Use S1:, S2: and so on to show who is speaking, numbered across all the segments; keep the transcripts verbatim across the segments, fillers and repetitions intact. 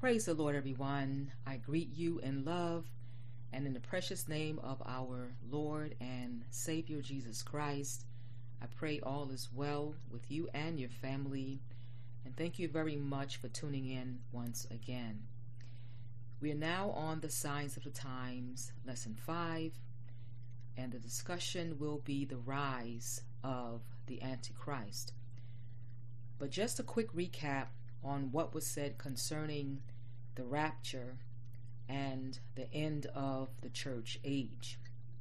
S1: Praise the Lord, everyone. I greet you in love and in the precious name of our Lord and Savior Jesus Christ. I pray all is well with you and your family, and thank you very much for tuning in once again. We are now on the Signs of the Times, Lesson five, and the discussion will be the rise of the Antichrist. But just a quick recap on what was said concerning the rapture and the end of the church age.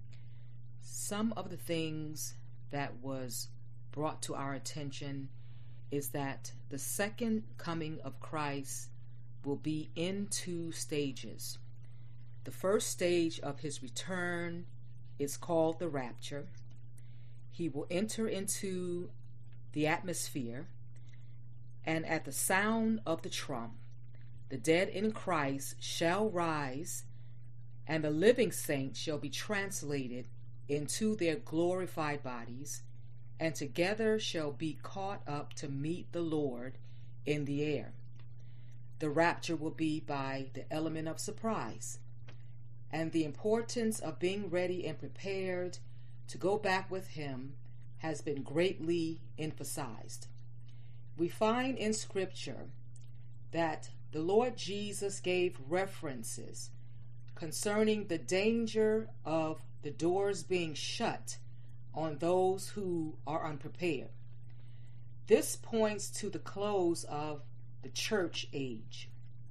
S1: Some of the things that was brought to our attention is that the second coming of Christ will be in two stages. The first stage of his return is called the rapture. He will enter into the atmosphere, and at the sound of the trump, the dead in Christ shall rise, and the living saints shall be translated into their glorified bodies, and together shall be caught up to meet the Lord in the air. The rapture will be by the element of surprise, and the importance of being ready and prepared to go back with him has been greatly emphasized. We find in Scripture that the Lord Jesus gave references concerning the danger of the doors being shut on those who are unprepared. This points to the close of the church age.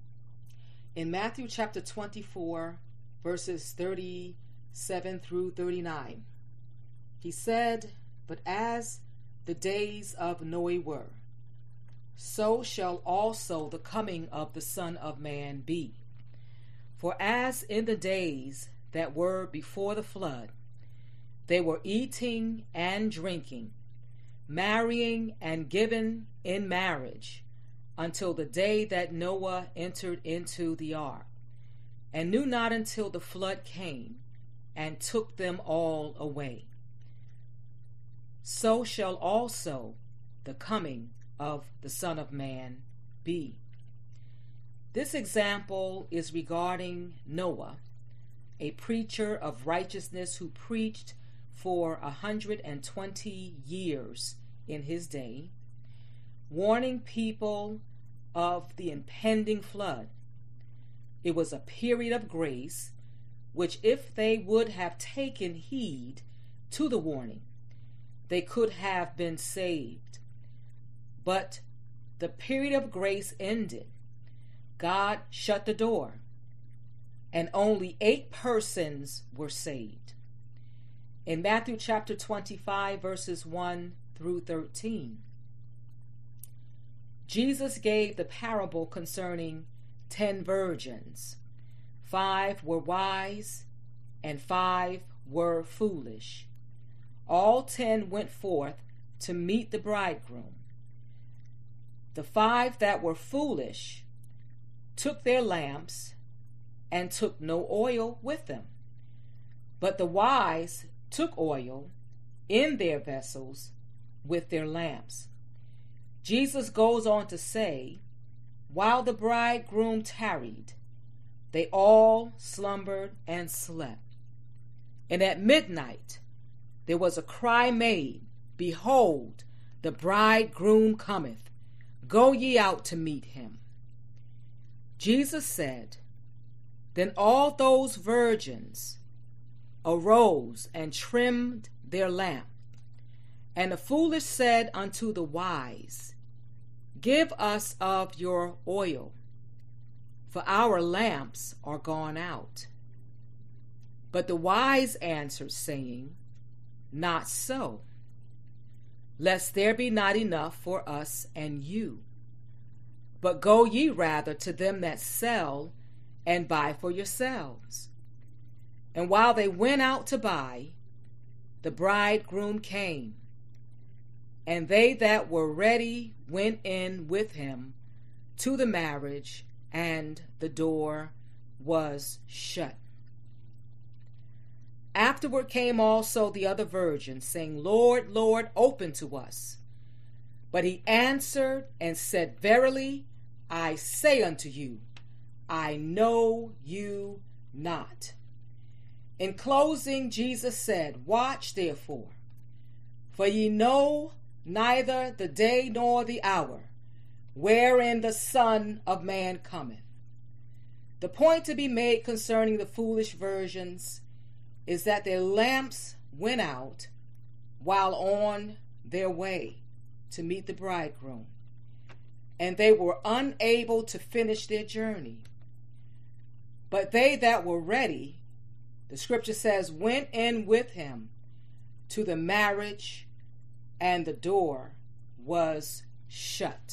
S1: In Matthew chapter twenty-four, verses thirty-seven through thirty-nine, he said, "But as the days of Noah were, so shall also the coming of the Son of Man be. For as in the days that were before the flood, they were eating and drinking, marrying and giving in marriage, until the day that Noah entered into the ark, and knew not until the flood came and took them all away. So shall also the coming of the Son of Man be." This example is regarding Noah, a preacher of righteousness who preached for a hundred and twenty years in his day, warning people of the impending flood. It was a period of grace, which if they would have taken heed to the warning, they could have been saved. But the period of grace ended. God shut the door, and only eight persons were saved. In Matthew chapter twenty-five, verses one through thirteen, Jesus gave the parable concerning ten virgins. Five were wise, and five were foolish. All ten went forth to meet the bridegroom. The five that were foolish took their lamps and took no oil with them. But the wise took oil in their vessels with their lamps. Jesus goes on to say, "While the bridegroom tarried, they all slumbered and slept. And at midnight there was a cry made, Behold, the bridegroom cometh. Go ye out to meet him." Jesus said, "Then all those virgins arose and trimmed their lamp. And the foolish said unto the wise, Give us of your oil, for our lamps are gone out. But the wise answered, saying, Not so, lest there be not enough for us and you. But go ye rather to them that sell, and buy for yourselves. And while they went out to buy, the bridegroom came. And they that were ready went in with him to the marriage, and the door was shut. Afterward came also the other virgins, saying, Lord, Lord, open to us. But he answered and said, Verily I say unto you, I know you not. In closing, Jesus said, Watch therefore, for ye know neither the day nor the hour wherein the Son of Man cometh. The point to be made concerning the foolish virgins is that their lamps went out while on their way to meet the bridegroom, and they were unable to finish their journey. But they that were ready, the scripture says, went in with him to the marriage, and the door was shut.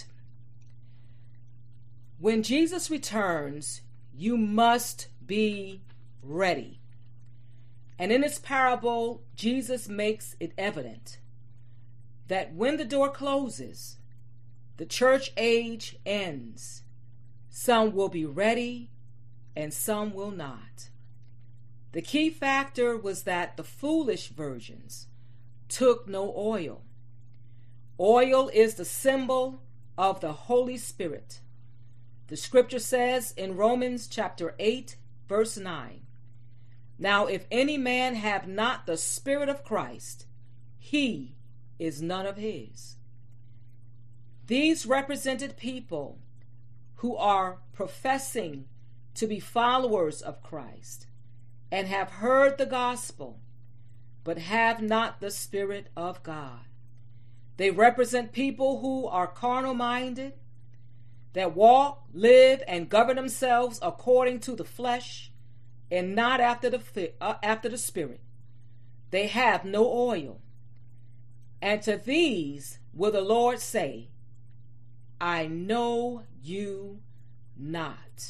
S1: When Jesus returns, you must be ready. And in this parable, Jesus makes it evident that when the door closes, the church age ends. Some will be ready and some will not. The key factor was that the foolish virgins took no oil. Oil is the symbol of the Holy Spirit. The scripture says in Romans chapter eight, verse nine, Now if any man have not the Spirit of Christ, he is none of his. These represented people who are professing to be followers of Christ and have heard the gospel, but have not the Spirit of God. They represent people who are carnal-minded, that walk, live, and govern themselves according to the flesh and not after the uh, after the Spirit. They have no oil. And to these will the Lord say, I know you not.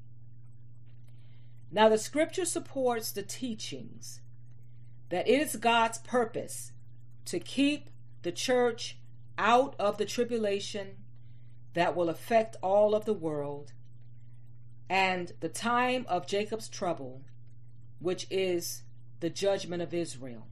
S1: Now the scripture supports the teachings that it is God's purpose to keep the church out of the tribulation that will affect all of the world, and the time of Jacob's trouble, which is the judgment of Israel.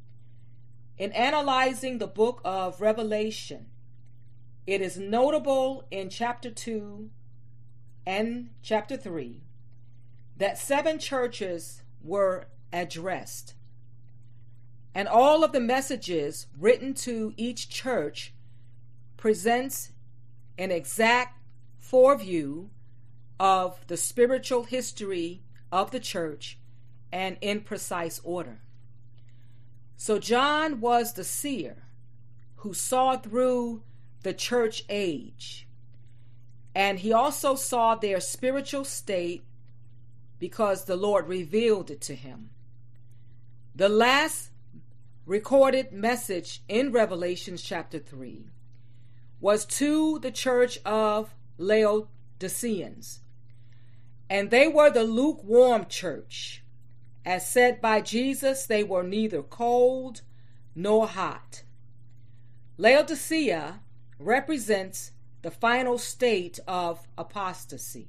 S1: In analyzing the book of Revelation, it is notable in chapter two and chapter three that seven churches were addressed, and all of the messages written to each church presents an exact foreview of the spiritual history of the church and in precise order. So John was the seer who saw through the church age, and he also saw their spiritual state because the Lord revealed it to him. The last recorded message in Revelation chapter three was to the church of Laodiceans, and they were the lukewarm church. As said by Jesus, they were neither cold nor hot. Laodicea represents the final state of apostasy.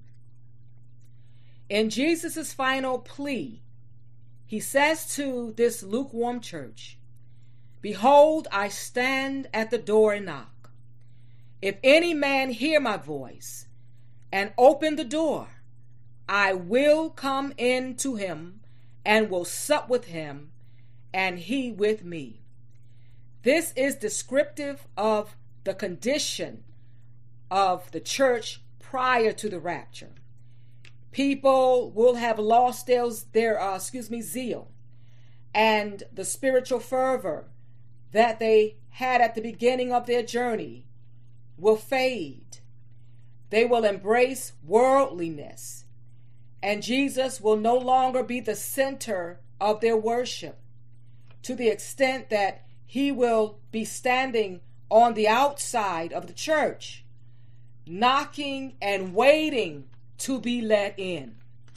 S1: In Jesus' final plea, he says to this lukewarm church, Behold, I stand at the door and knock. If any man hear my voice and open the door, I will come in to him and will sup with him, and he with me. This is descriptive of the condition of the church prior to the rapture. People will have lost their, their uh, excuse me, zeal and the spiritual fervor that they had at the beginning of their journey will fade. They will embrace worldliness, and Jesus will no longer be the center of their worship, to the extent that he will be standing on the outside of the church, knocking and waiting to be let in.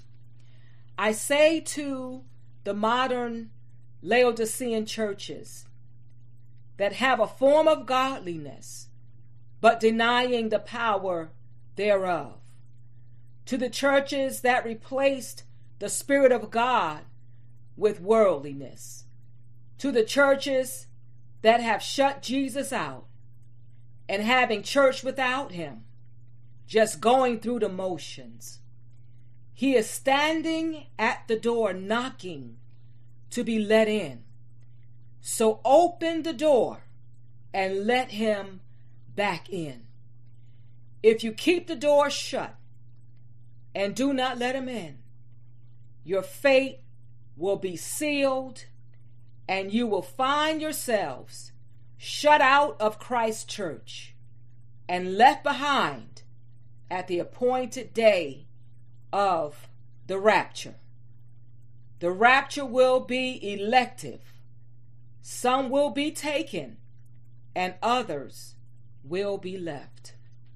S1: I say to the modern Laodicean churches that have a form of godliness, but denying the power thereof, to the churches that replaced the Spirit of God with worldliness, to the churches that have shut Jesus out and having church without him, just going through the motions. He is standing at the door knocking to be let in. So open the door and let him back in. If you keep the door shut and do not let him in, your fate will be sealed and you will find yourselves shut out of Christ's church and left behind at the appointed day of the rapture. The rapture will be elective. Some will be taken and others will be left.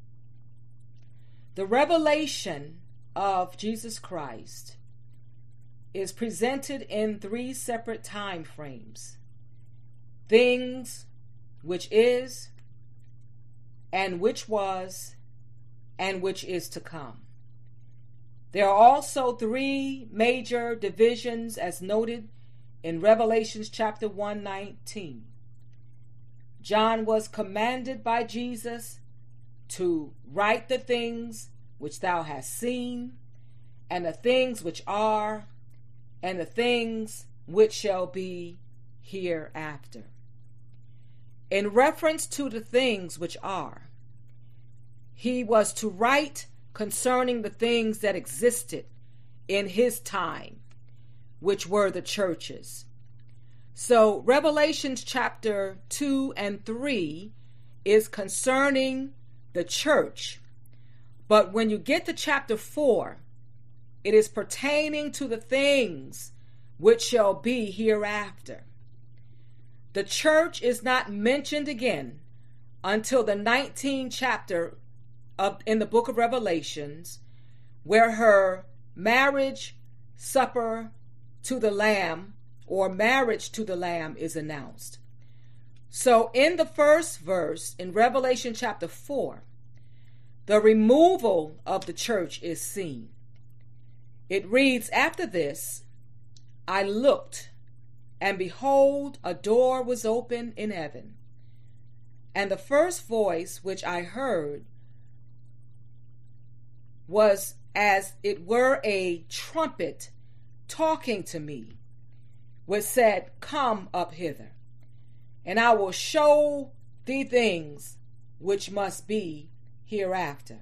S1: The revelation of Jesus Christ is presented in three separate time frames. Things which is, and which was, and which is to come. There are also three major divisions as noted in Revelation chapter one nineteen. John was commanded by Jesus to write the things which thou hast seen, and the things which are, and the things which shall be hereafter. In reference to the things which are, he was to write concerning the things that existed in his time, which were the churches. So Revelation chapter two and three is concerning the church. But when you get to chapter four, it is pertaining to the things which shall be hereafter. The church is not mentioned again until the nineteenth chapter of in the book of Revelations, where her marriage supper to the Lamb or marriage to the Lamb is announced. So in the first verse in Revelation chapter four, the removal of the church is seen. It reads, after this, I looked, and behold, a door was open in heaven. And the first voice which I heard was as it were a trumpet talking to me, which said, come up hither, and I will show thee things which must be hereafter.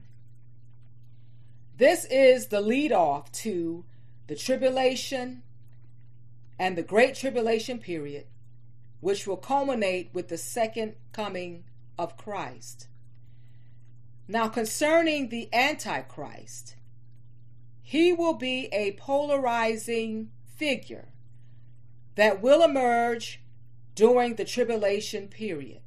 S1: This is the lead off to the tribulation and the great tribulation period, which will culminate with the second coming of Christ. Now, concerning the Antichrist, he will be a polarizing figure that will emerge during the tribulation period.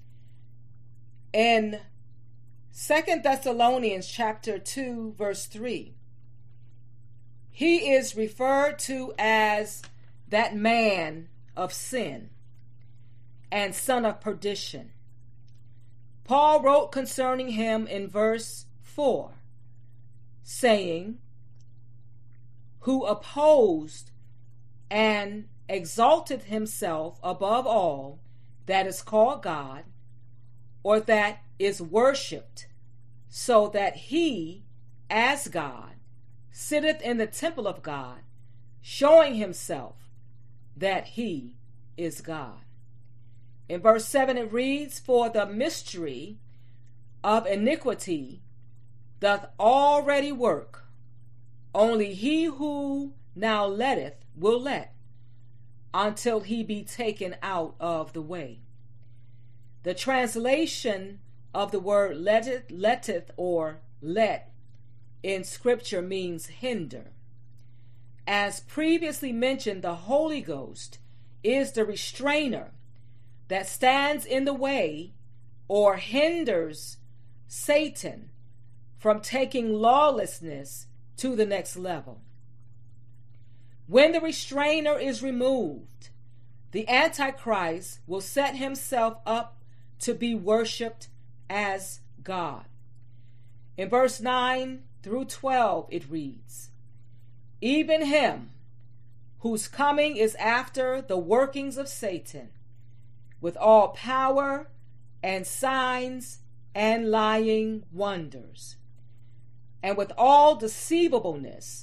S1: In Second Thessalonians chapter two, verse three, he is referred to as that man of sin and son of perdition. Paul wrote concerning him in verse four, saying, who opposed and exalted himself above all that is called God, or that is worshipped, so that he, as God, sitteth in the temple of God, showing himself that he is God. In verse seven it reads, for the mystery of iniquity doth already work, only he who now letteth will let, until he be taken out of the way. The translation of the word letteth, letteth or let in Scripture means hinder. As previously mentioned, the Holy Ghost is the restrainer that stands in the way or hinders Satan from taking lawlessness to the next level. When the restrainer is removed, the Antichrist will set himself up to be worshipped as God. In verse nine through twelve it reads, even him whose coming is after the workings of Satan, with all power and signs and lying wonders, and with all deceivableness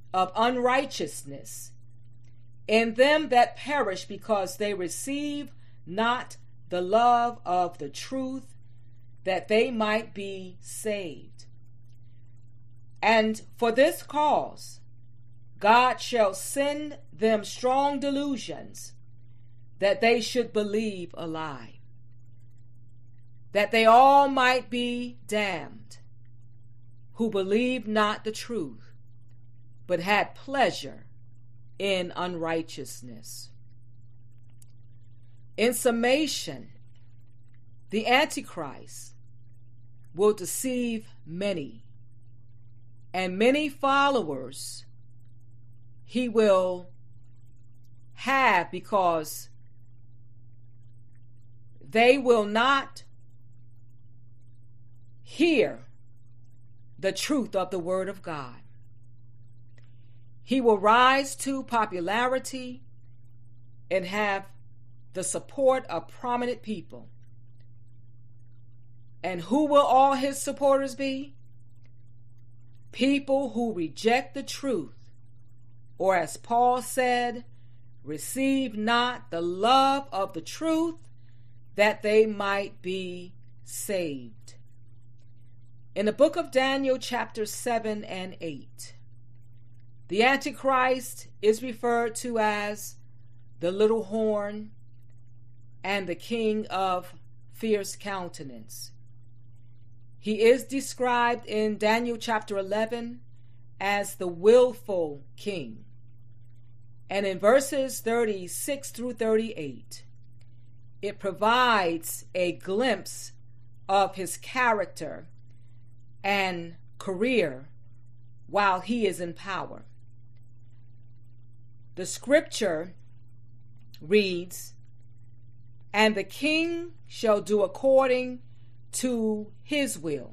S1: of unrighteousness in them that perish, because they receive not the love of the truth, that they might be saved. And for this cause God shall send them strong delusions, that they should believe a lie, that they all might be damned, who believed not the truth, but had pleasure in unrighteousness. In summation, the Antichrist will deceive many, and many followers he will have, because they will not hear the truth of the Word of God. He will rise to popularity and have the support of prominent people. And who will all his supporters be? People who reject the truth, or as Paul said, receive not the love of the truth, that they might be saved. In the book of Daniel, chapters seven and eight, the Antichrist is referred to as the little horn and the king of fierce countenance. He is described in Daniel chapter eleven as the willful king. And in verses thirty-six through thirty-eight, it provides a glimpse of his character and career while he is in power. The scripture reads, "And the king shall do according to his will,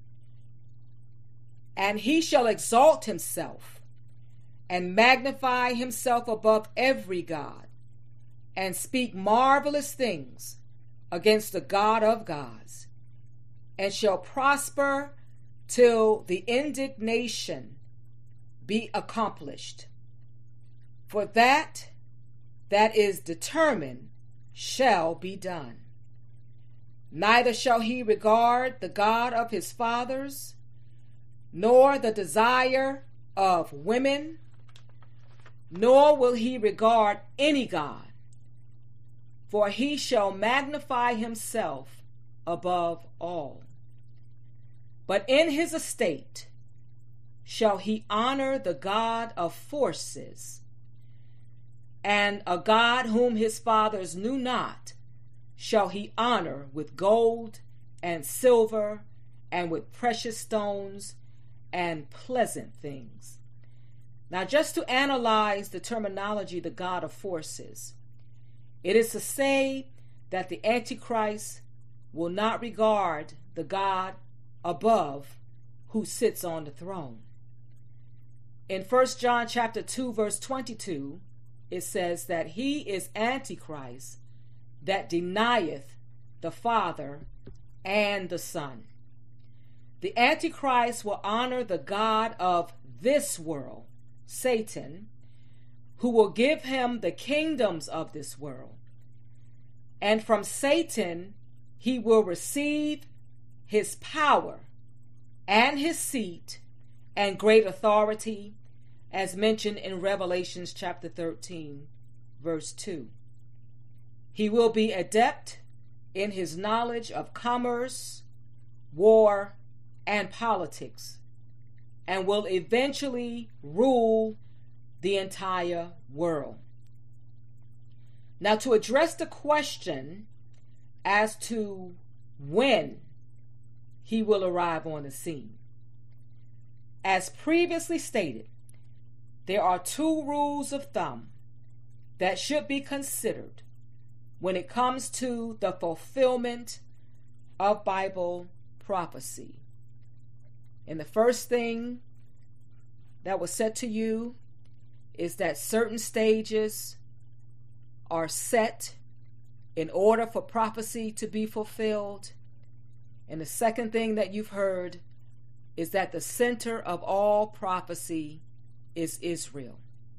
S1: and he shall exalt himself and magnify himself above every god, and speak marvelous things against the God of gods, and shall prosper till the indignation be accomplished. For that that is determined shall be done. Neither shall he regard the God of his fathers, nor the desire of women, nor will he regard any God, for he shall magnify himself above all. But in his estate shall he honor the God of forces, and a God whom his fathers knew not shall he honor with gold and silver and with precious stones and pleasant things." Now, just to analyze the terminology, the God of forces, it is to say that the Antichrist will not regard the God above who sits on the throne. In First John chapter two, verse twenty-two, it says that he is Antichrist, that denieth the Father and the Son. The Antichrist will honor the God of this world, Satan, who will give him the kingdoms of this world. And from Satan he will receive his power and his seat and great authority, as mentioned in Revelations chapter thirteen, verse two. He will be adept in his knowledge of commerce, war, and politics, and will eventually rule the entire world. Now, to address the question as to when he will arrive on the scene, as previously stated, there are two rules of thumb that should be considered when it comes to the fulfillment of Bible prophecy. And the first thing that was said to you is that certain stages are set in order for prophecy to be fulfilled. And the second thing that you've heard is that the center of all prophecy is Israel.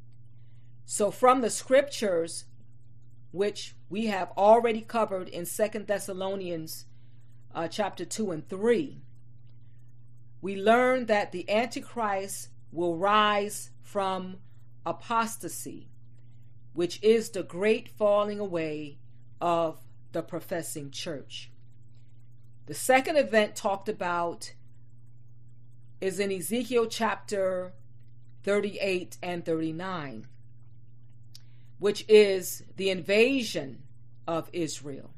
S1: So from the scriptures, which we have already covered in Second Thessalonians uh, chapter two and three, we learn that the Antichrist will rise from apostasy, which is the great falling away of the professing church. The second event talked about is in Ezekiel chapter thirty-eight and thirty-nine, which is the invasion of Israel.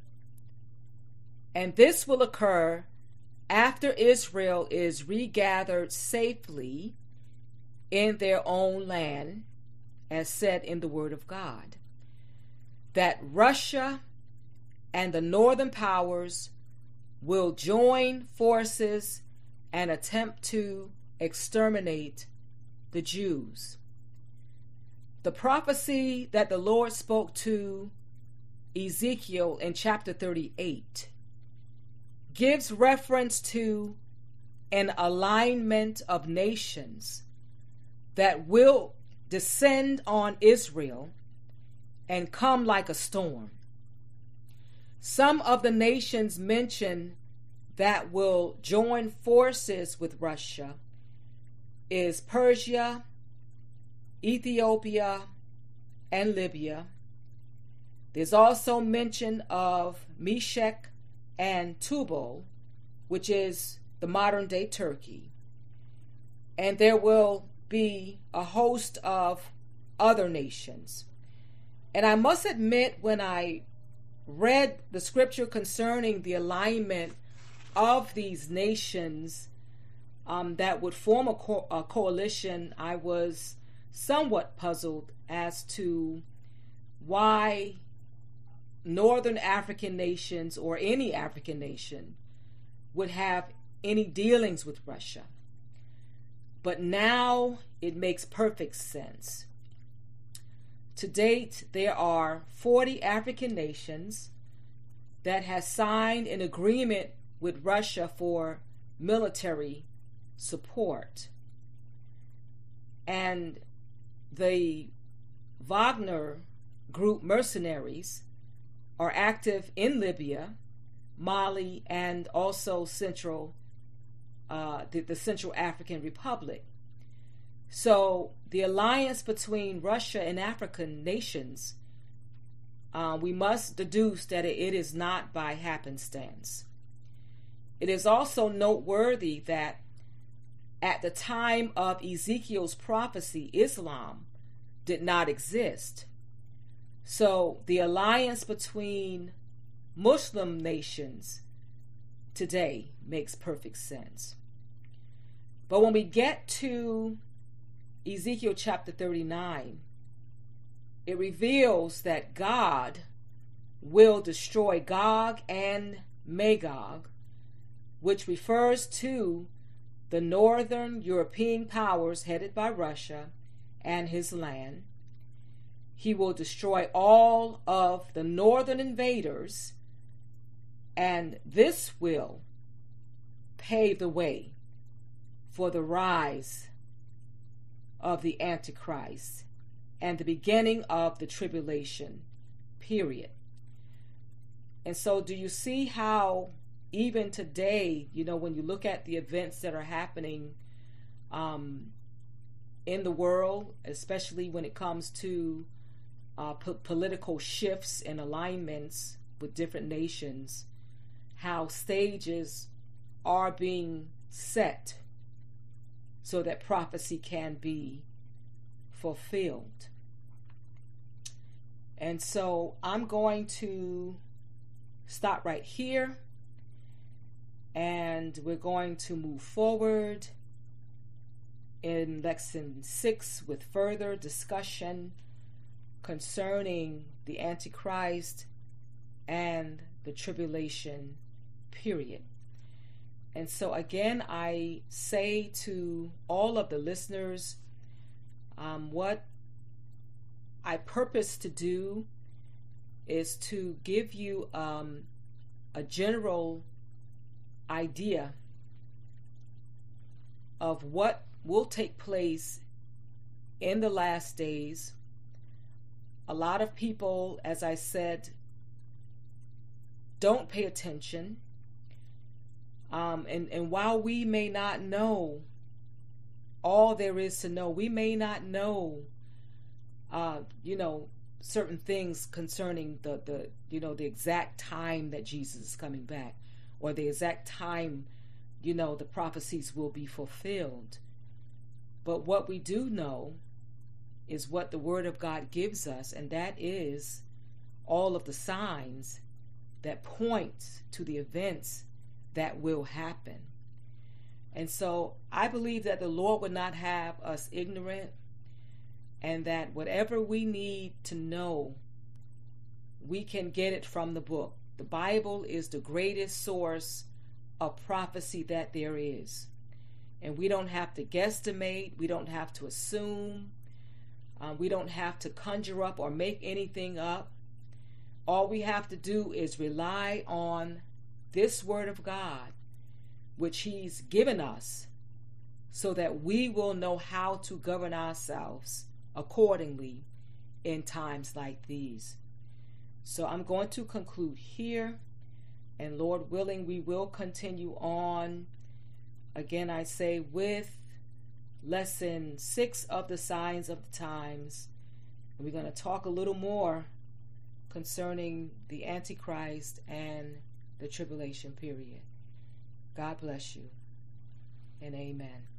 S1: And this will occur after Israel is regathered safely in their own land, as said in the Word of God, that Russia and the northern powers will join forces and attempt to exterminate the Jews. The prophecy that the Lord spoke to Ezekiel in chapter thirty-eight gives reference to an alignment of nations that will descend on Israel and come like a storm. Some of the nations mentioned that will join forces with Russia is Persia, Ethiopia, and Libya. There's also mention of Meshech and Tubal, which is the modern day Turkey. And there will be a host of other nations. And I must admit, when I read the scripture concerning the alignment of these nations um, that would form a, co- a coalition, I was somewhat puzzled as to why northern African nations or any African nation would have any dealings with Russia. But now it makes perfect sense. To date, there are forty African nations that has signed an agreement with Russia for military support. And the Wagner Group mercenaries are active in Libya, Mali, and also Central, uh, the, the Central African Republic. So the alliance between Russia and African nations, uh, we must deduce that it, it is not by happenstance. It is also noteworthy that at the time of Ezekiel's prophecy, Islam did not exist. So the alliance between Muslim nations today makes perfect sense. But when we get to Ezekiel chapter thirty-nine, it reveals that God will destroy Gog and Magog, which refers to the northern European powers headed by Russia and his land. He will destroy all of the northern invaders, and this will pave the way for the rise of the Antichrist and the beginning of the tribulation period. And so do you see how even today, you know, when you look at the events that are happening um, in the world, especially when it comes to uh, po- political shifts and alignments with different nations, how stages are being set so that prophecy can be fulfilled. And so I'm going to stop right here, and we're going to move forward in lesson six with further discussion concerning the Antichrist and the tribulation period. And so again, I say to all of the listeners, um, what I purpose to do is to give you um, a general idea of what will take place in the last days. A lot of people, as I said, don't pay attention. Um, and, and while we may not know all there is to know, we may not know, uh, you know, certain things concerning the, the, you know, the exact time that Jesus is coming back, or the exact time, you know, the prophecies will be fulfilled. But what we do know is what the Word of God gives us, and that is all of the signs that point to the events that will happen. And so I believe that the Lord would not have us ignorant, and that whatever we need to know, we can get it from the book. The Bible is the greatest source of prophecy that there is. And we don't have to guesstimate. We don't have to assume. Um, we don't have to conjure up or make anything up. All we have to do is rely on this Word of God, which He's given us, so that we will know how to govern ourselves accordingly in times like these. So I'm going to conclude here, and Lord willing, we will continue on. Again, I say with lesson six of the signs of the times. And we're going to talk a little more concerning the Antichrist and the tribulation period. God bless you, and amen.